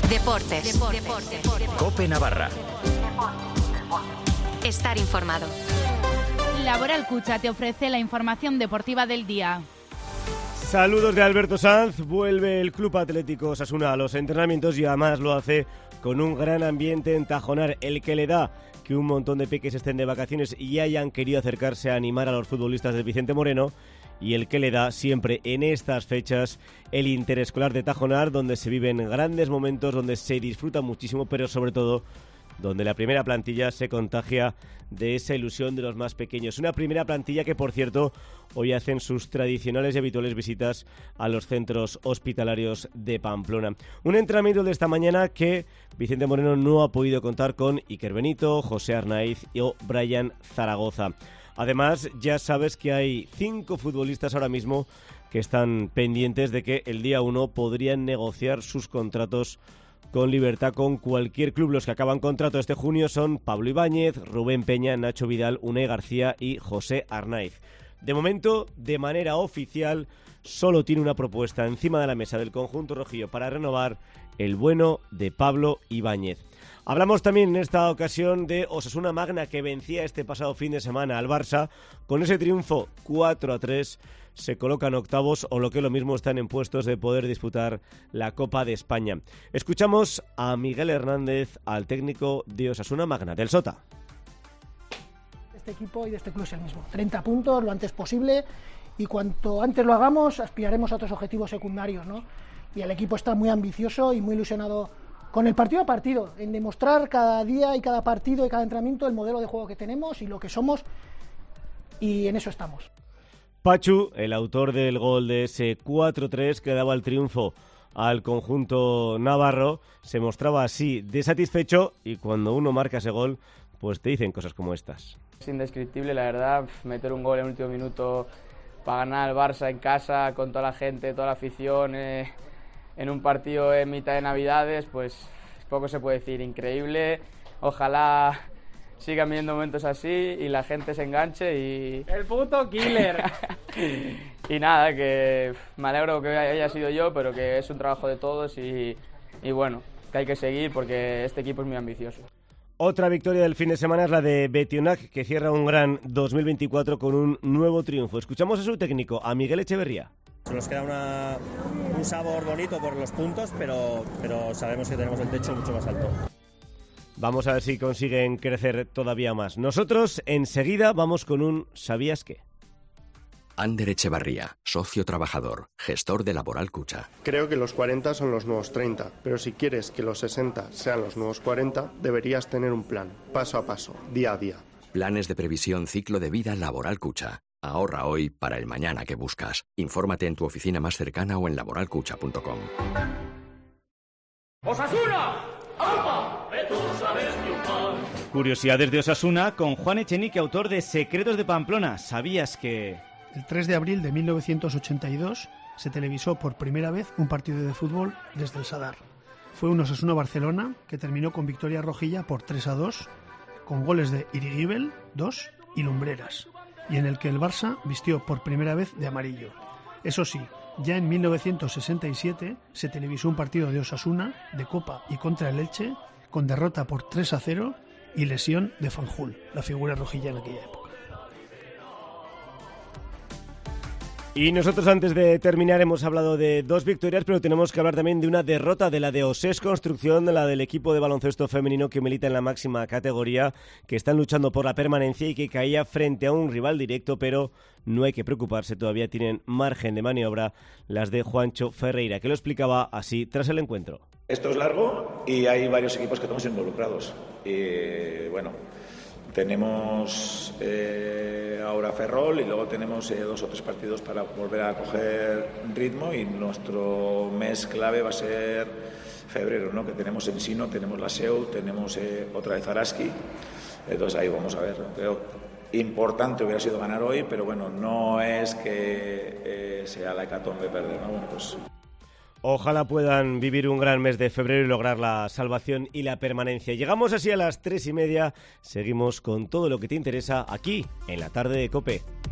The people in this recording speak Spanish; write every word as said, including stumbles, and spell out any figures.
Deportes. Deportes. Deportes. COPE Navarra. Estar informado. Laboral Cucha te ofrece la información deportiva del día. Saludos de Alberto Sanz. Vuelve el Club Atlético Osasuna a los entrenamientos y además lo hace con un gran ambiente en Tajonar, el que le da que un montón de peques estén de vacaciones y hayan querido acercarse a animar a los futbolistas del Vicente Moreno, y el que le da siempre en estas fechas el interescolar de Tajonar, donde se viven grandes momentos, donde se disfruta muchísimo, pero sobre todo donde la primera plantilla se contagia de esa ilusión de los más pequeños. Una primera plantilla que, por cierto, hoy hacen sus tradicionales y habituales visitas a los centros hospitalarios de Pamplona. Un entrenamiento de esta mañana que Vicente Moreno no ha podido contar con Iker Benito, José Arnaiz o Brian Zaragoza. Además, ya sabes que hay cinco futbolistas ahora mismo que están pendientes de que el día uno podrían negociar sus contratos con libertad con cualquier club. Los que acaban contrato este junio son Pablo Ibáñez, Rubén Peña, Nacho Vidal, Unai García y José Arnaiz. De momento, de manera oficial, solo tiene una propuesta encima de la mesa del conjunto rojillo para renovar, el bueno de Pablo Ibáñez. Hablamos también en esta ocasión de Osasuna Magna, que vencía este pasado fin de semana al Barça. Con ese triunfo cuatro a tres se colocan octavos, o lo que es lo mismo, están en puestos de poder disputar la Copa de España. Escuchamos a Miguel Hernández, al técnico de Osasuna Magna, del Sota. Este equipo y de este club es el mismo. treinta puntos lo antes posible, y cuanto antes lo hagamos aspiraremos a otros objetivos secundarios, ¿no? Y el equipo está muy ambicioso y muy ilusionado con el partido a partido, en demostrar cada día y cada partido y cada entrenamiento el modelo de juego que tenemos y lo que somos, y en eso estamos. Pachu, el autor del gol de ese cuatro tres que daba el triunfo al conjunto navarro, se mostraba así de satisfecho, y cuando uno marca ese gol, pues te dicen cosas como estas. Es indescriptible, la verdad, meter un gol en el último minuto para ganar al Barça en casa, con toda la gente, toda la afición, eh, en un partido en mitad de Navidades, pues poco se puede decir, increíble. Ojalá sigan viendo momentos así y la gente se enganche y... ¡El puto killer! Y nada, que me alegro que haya sido yo, pero que es un trabajo de todos y, y bueno, que hay que seguir porque este equipo es muy ambicioso. Otra victoria del fin de semana es la de Betionac, que cierra un gran dos mil veinticuatro con un nuevo triunfo. Escuchamos a su técnico, a Miguel Echeverría. Nos queda una, un sabor bonito por los puntos, pero, pero sabemos que tenemos el techo mucho más alto. Vamos a ver si consiguen crecer todavía más. Nosotros enseguida vamos con un ¿sabías qué? Ander Echevarría, socio trabajador, gestor de Laboral Cucha. Creo que los cuarenta son los nuevos treinta, pero si quieres que los sesenta sean los nuevos cuarenta, deberías tener un plan, paso a paso, día a día. Planes de previsión ciclo de vida Laboral Cucha. Ahorra hoy para el mañana que buscas. Infórmate en tu oficina más cercana o en laboral cucha punto com. ¡Osasuna! ¡Alba! ¡Tú sabes triunfar! Curiosidades de Osasuna con Juan Echenique, autor de Secretos de Pamplona. ¿Sabías que...? El tres de abril de mil novecientos ochenta y dos se televisó por primera vez un partido de fútbol desde el Sadar. Fue un Osasuna-Barcelona que terminó con victoria rojilla por tres a dos, con goles de Irigibel, dos, y Lumbreras, y en el que el Barça vistió por primera vez de amarillo. Eso sí, ya en mil novecientos sesenta y siete se televisó un partido de Osasuna, de Copa y contra el Elche, con derrota por tres a cero y lesión de Fanjul, la figura rojilla en aquella época. Y nosotros, antes de terminar, hemos hablado de dos victorias, pero tenemos que hablar también de una derrota, de la de Osés Construcción, de la del equipo de baloncesto femenino que milita en la máxima categoría, que están luchando por la permanencia y que caía frente a un rival directo, pero no hay que preocuparse, todavía tienen margen de maniobra las de Juancho Ferreira, que lo explicaba así tras el encuentro. Esto es largo y hay varios equipos que estamos involucrados. Y bueno, tenemos eh, ahora Ferrol y luego tenemos eh, dos o tres partidos para volver a coger ritmo, y nuestro mes clave va a ser febrero, ¿no? Que tenemos Ensino, tenemos la S E U, tenemos eh, otra vez Araski. Entonces ahí vamos a ver, ¿no? Creo importante hubiera sido ganar hoy, pero bueno, no es que eh, sea la hecatombe perder, ¿no? Bueno, pues... Ojalá puedan vivir un gran mes de febrero y lograr la salvación y la permanencia. Llegamos así a las tres y media. Seguimos con todo lo que te interesa aquí, en la tarde de COPE.